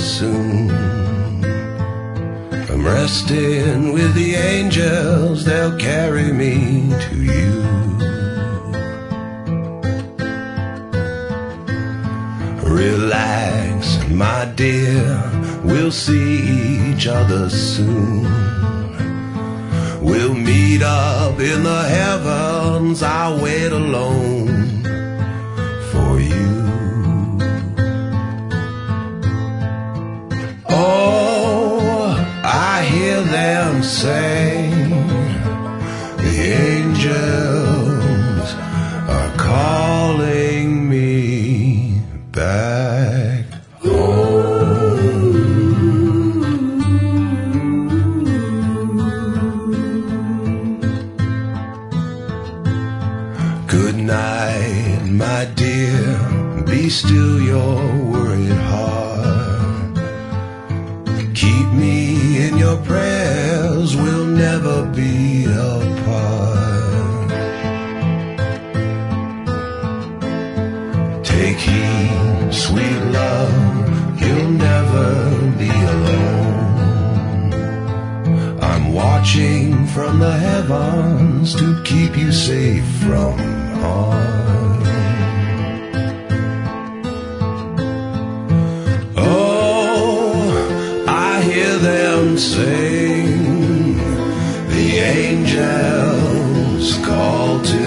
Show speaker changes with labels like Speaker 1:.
Speaker 1: soon. I'm resting with the angels, they'll carry me to you. Relax, my dear, we'll see each other soon. We'll meet up in the heavens, I'll wait alone for you. Oh, I hear them sing, the angels are calling me back home. Good night, my dear, be still your worried heart. Keep me in your prayers, we'll never be apart. Take heed, sweet love, you'll never be alone. I'm watching from the heavens to keep you safe from harm. Oh, I hear them sing, the angels call to